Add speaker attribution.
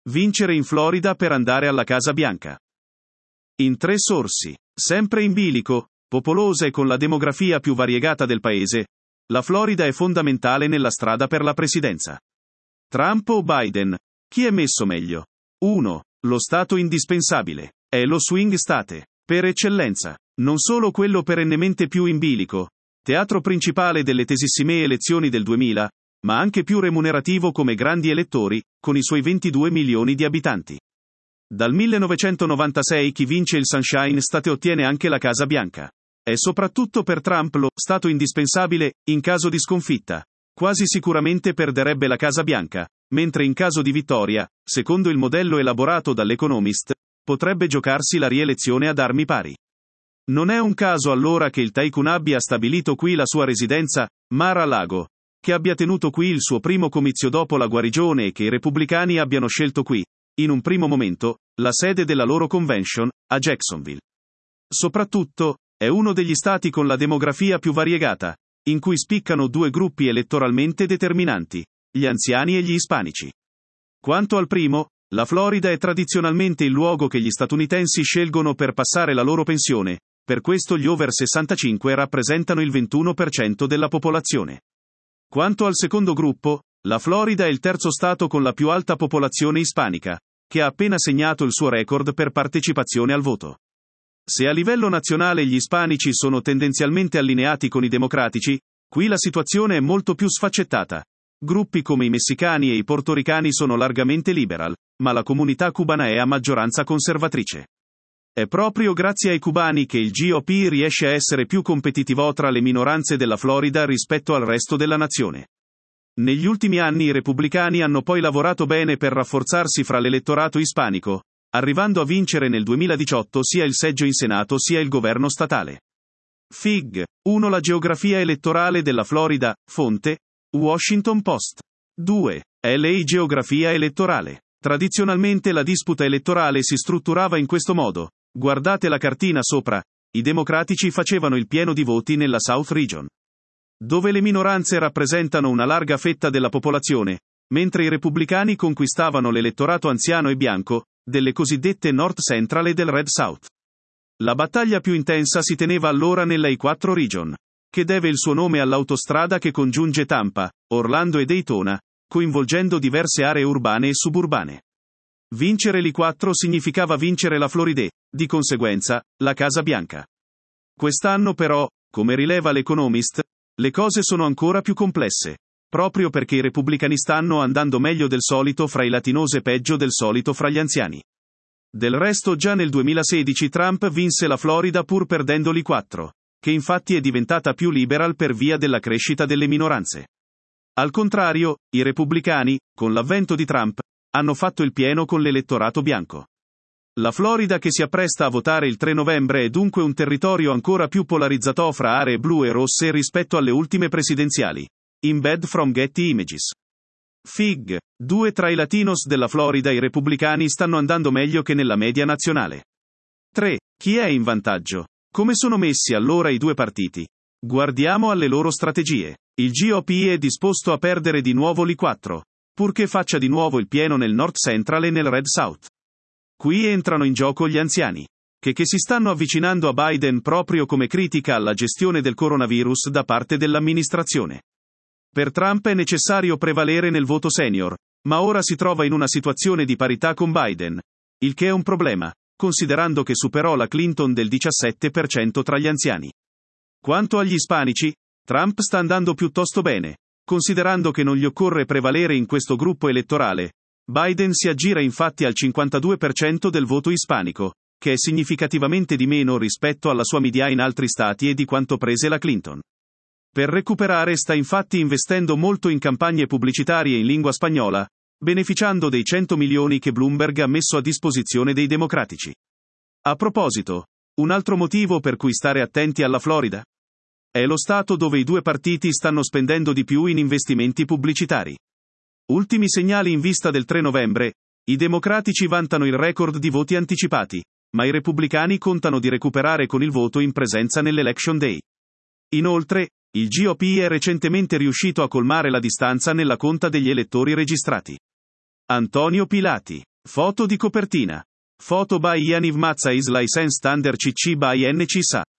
Speaker 1: Vincere in Florida per andare alla Casa Bianca. In 3 sorsi. Sempre in bilico, popolosa e con la demografia più variegata del paese, la Florida è fondamentale nella strada per la presidenza. Trump o Biden? Chi è messo meglio? 1. Lo stato indispensabile. È lo swing state, per eccellenza. Non solo quello perennemente più in bilico, teatro principale delle tesissime elezioni del 2000, ma anche più remunerativo come grandi elettori, con i suoi 22 milioni di abitanti. Dal 1996 chi vince il Sunshine State ottiene anche la Casa Bianca. È soprattutto per Trump lo stato indispensabile, in caso di sconfitta. Quasi sicuramente perderebbe la Casa Bianca, mentre in caso di vittoria, secondo il modello elaborato dall'Economist, potrebbe giocarsi la rielezione ad armi pari. Non è un caso allora che il tycoon abbia stabilito qui la sua residenza, Mar-a-Lago, che abbia tenuto qui il suo primo comizio dopo la guarigione e che i repubblicani abbiano scelto qui, in un primo momento, la sede della loro convention, a Jacksonville. Soprattutto, è uno degli stati con la demografia più variegata, in cui spiccano 2 gruppi elettoralmente determinanti, gli anziani e gli ispanici. Quanto al primo, la Florida è tradizionalmente il luogo che gli statunitensi scelgono per passare la loro pensione, per questo gli over 65 rappresentano il 21% della popolazione. Quanto al secondo gruppo, la Florida è il terzo stato con la più alta popolazione ispanica, che ha appena segnato il suo record per partecipazione al voto. Se a livello nazionale gli ispanici sono tendenzialmente allineati con i democratici, qui la situazione è molto più sfaccettata. Gruppi come i messicani e i portoricani sono largamente liberal, ma la comunità cubana è a maggioranza conservatrice. È proprio grazie ai cubani che il GOP riesce a essere più competitivo tra le minoranze della Florida rispetto al resto della nazione. Negli ultimi anni i repubblicani hanno poi lavorato bene per rafforzarsi fra l'elettorato ispanico, arrivando a vincere nel 2018 sia il seggio in Senato sia il governo statale. Fig. 1. La geografia elettorale della Florida, fonte, Washington Post. 2. LA Geografia elettorale. Tradizionalmente la disputa elettorale si strutturava in questo modo. Guardate la cartina sopra, i democratici facevano il pieno di voti nella South Region, dove le minoranze rappresentano una larga fetta della popolazione, mentre i repubblicani conquistavano l'elettorato anziano e bianco, delle cosiddette North Central e del Red South. La battaglia più intensa si teneva allora nella I4 Region, che deve il suo nome all'autostrada che congiunge Tampa, Orlando e Daytona, coinvolgendo diverse aree urbane e suburbane. Vincere l'I4 significava vincere la Florida, di conseguenza, la Casa Bianca. Quest'anno però, come rileva l'Economist, le cose sono ancora più complesse, proprio perché i repubblicani stanno andando meglio del solito fra i latinos e peggio del solito fra gli anziani. Del resto già nel 2016 Trump vinse la Florida pur perdendo l'I4, che infatti è diventata più liberal per via della crescita delle minoranze. Al contrario, i repubblicani, con l'avvento di Trump, hanno fatto il pieno con l'elettorato bianco. La Florida che si appresta a votare il 3 novembre è dunque un territorio ancora più polarizzato fra aree blu e rosse rispetto alle ultime presidenziali. Embed from Getty Images. Fig. 2. Tra i latinos della Florida i repubblicani stanno andando meglio che nella media nazionale. 3. Chi è in vantaggio? Come sono messi allora i 2 partiti? Guardiamo alle loro strategie. Il GOP è disposto a perdere di nuovo l'I4, purché faccia di nuovo il pieno nel North Central e nel Red South. Qui entrano in gioco gli anziani, che si stanno avvicinando a Biden proprio come critica alla gestione del coronavirus da parte dell'amministrazione. Per Trump è necessario prevalere nel voto senior, ma ora si trova in una situazione di parità con Biden, il che è un problema, considerando che superò la Clinton del 17% tra gli anziani. Quanto agli ispanici, Trump sta andando piuttosto bene, considerando che non gli occorre prevalere in questo gruppo elettorale. Biden si aggira infatti al 52% del voto ispanico, che è significativamente di meno rispetto alla sua media in altri stati e di quanto prese la Clinton. Per recuperare sta infatti investendo molto in campagne pubblicitarie in lingua spagnola, beneficiando dei 100 milioni che Bloomberg ha messo a disposizione dei democratici. A proposito, un altro motivo per cui stare attenti alla Florida? È lo stato dove i 2 partiti stanno spendendo di più in investimenti pubblicitari. Ultimi segnali in vista del 3 novembre, i democratici vantano il record di voti anticipati, ma i repubblicani contano di recuperare con il voto in presenza nell'Election Day. Inoltre, il GOP è recentemente riuscito a colmare la distanza nella conta degli elettori registrati. Antonio Pilati. Foto di copertina. Foto by Yaniv Mazza is licensed under CC by NC SA.